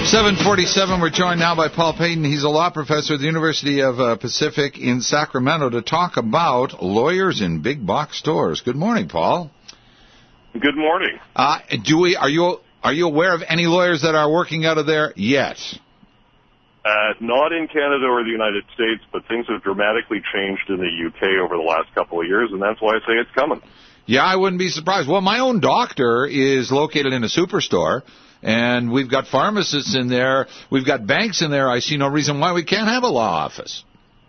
747, we're joined now by Paul Payton. He's a law professor at the University of Pacific in Sacramento to talk about lawyers in big box stores. Good morning, Paul. Good morning. Are you aware of any lawyers that are working out of there yet? Not in Canada or the United States, but things have dramatically changed in the UK over the last couple of years, and that's why I say it's coming. Yeah, I wouldn't be surprised. Well, my own doctor is located in a superstore, and we've got pharmacists in there. We've got banks in there. I see no reason why we can't have a law office.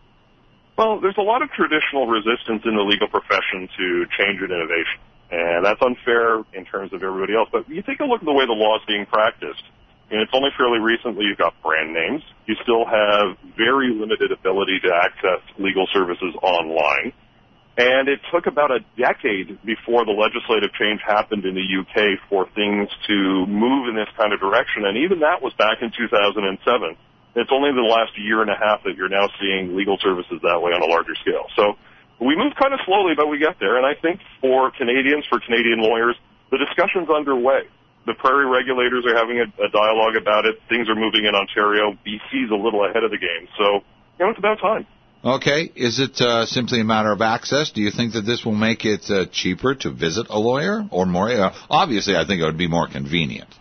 Well, there's a lot of traditional resistance in the legal profession to change and innovation, and that's unfair in terms of everybody else. But you take a look at the way the law is being practiced, and it's only fairly recently you've got brand names. You still have very limited ability to access legal services online. And it took about a decade before the legislative change happened in the UK for things to move in this kind of direction. And even that was back in 2007. It's only the last year and a half that you're now seeing legal services that way on a larger scale. So we move kind of slowly, but we get there. And I think for Canadians, for Canadian lawyers, the discussion's underway. The prairie regulators are having a dialogue about it. Things are moving in Ontario. BC's a little ahead of the game. So, it's about time. Okay. Is it simply a matter of access? Do you think that this will make it cheaper to visit a lawyer or more? Obviously, I think it would be more convenient.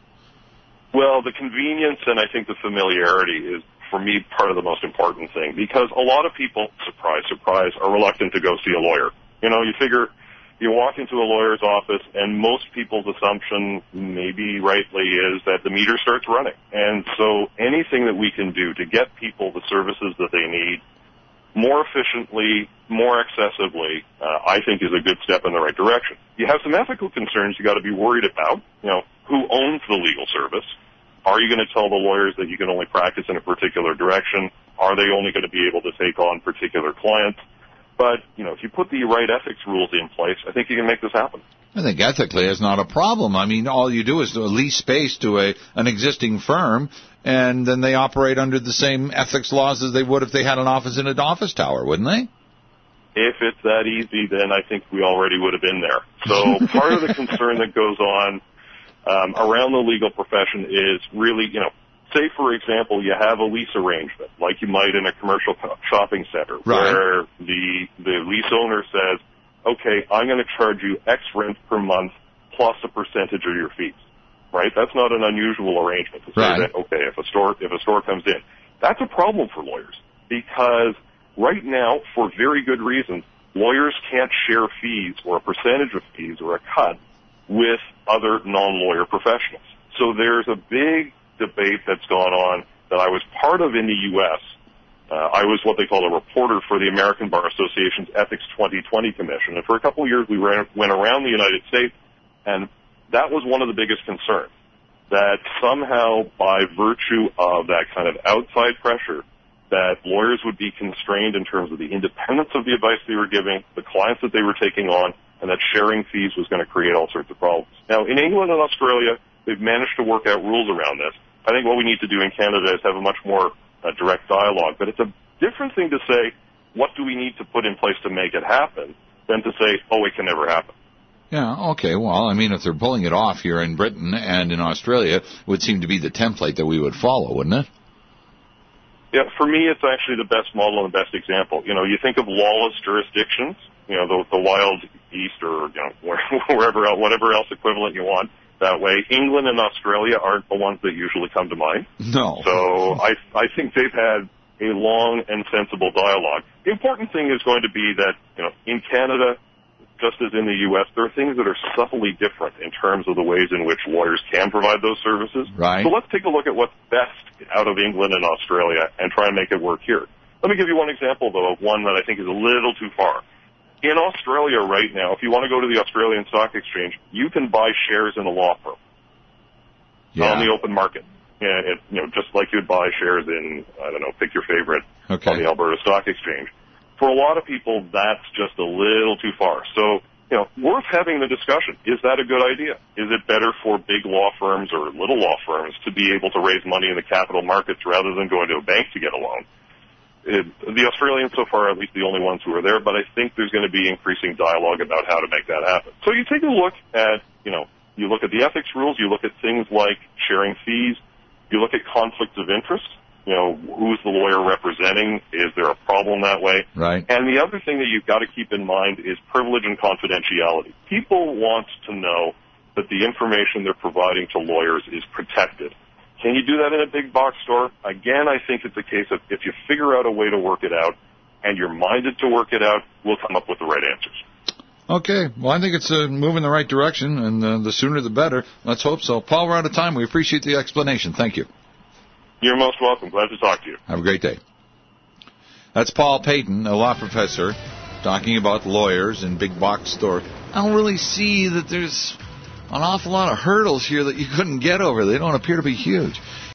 Well, the convenience and I think the familiarity is, for me, part of the most important thing, because a lot of people, surprise, surprise, are reluctant to go see a lawyer. You figure you walk into a lawyer's office and most people's assumption, maybe rightly, is that the meter starts running. And so anything that we can do to get people the services that they need more efficiently, more accessibly, I think is a good step in the right direction. You have some ethical concerns you got to be worried about. Who owns the legal service? Are you going to tell the lawyers that you can only practice in a particular direction? Are they only going to be able to take on particular clients? But, if you put the right ethics rules in place, I think you can make this happen. I think ethically it's not a problem. I mean, all you do is lease space to an existing firm, and then they operate under the same ethics laws as they would if they had an office in an office tower, wouldn't they? If it's that easy, then I think we already would have been there. So part of the concern that goes on around the legal profession is really, say, for example, you have a lease arrangement, like you might in a commercial shopping center, right, where the lease owner says, okay, I'm going to charge you X rent per month plus a percentage of your fees, right? That's not an unusual arrangement to say right. that, okay, if a store comes in. That's a problem for lawyers because right now, for very good reasons, lawyers can't share fees or a percentage of fees or a cut with other non-lawyer professionals. So there's a big debate that's gone on that I was part of in the U.S. I was what they call a reporter for the American Bar Association's Ethics 2020 Commission. And for a couple of years, we went around the United States, and that was one of the biggest concerns, that somehow by virtue of that kind of outside pressure, that lawyers would be constrained in terms of the independence of the advice they were giving, the clients that they were taking on, and that sharing fees was going to create all sorts of problems. Now, in England and Australia, they've managed to work out rules around this. I think what we need to do in Canada is have a much more direct dialogue. But it's a different thing to say, what do we need to put in place to make it happen, than to say, oh, it can never happen. Yeah, okay. Well, I mean, if they're pulling it off here in Britain and in Australia, it would seem to be the template that we would follow, wouldn't it? Yeah, for me, it's actually the best model and the best example. You think of lawless jurisdictions, the Wild East or, wherever else, whatever else equivalent you want. That way, England and Australia aren't the ones that usually come to mind. No. So I think they've had a long and sensible dialogue. The important thing is going to be that, in Canada, just as in the U.S., there are things that are subtly different in terms of the ways in which lawyers can provide those services. Right. So let's take a look at what's best out of England and Australia and try and make it work here. Let me give you one example, though, of one that I think is a little too far. In Australia right now, if you want to go to the Australian Stock Exchange, you can buy shares in a law firm on the open market. Just like you'd buy shares in, pick your favorite, on the Alberta Stock Exchange. For a lot of people, that's just a little too far. So, worth having the discussion. Is that a good idea? Is it better for big law firms or little law firms to be able to raise money in the capital markets rather than going to a bank to get a loan? The Australians so far are at least the only ones who are there, but I think there's going to be increasing dialogue about how to make that happen. So you take a look at, you look at the ethics rules, you look at things like sharing fees, you look look at conflicts of interest. You know, who's the lawyer representing? Is there a problem that way? Right. And the other thing that you've got to keep in mind is privilege and confidentiality. People want to know that the information they're providing to lawyers is protected. Can you do that in a big box store? Again, I think it's a case of if you figure out a way to work it out and you're minded to work it out, we'll come up with the right answers. Okay. Well, I think it's a move in the right direction, and the sooner the better. Let's hope so. Paul, we're out of time. We appreciate the explanation. Thank you. You're most welcome. Glad to talk to you. Have a great day. That's Paul Payton, a law professor, talking about lawyers in big box stores. I don't really see that there's an awful lot of hurdles here that you couldn't get over. They don't appear to be huge.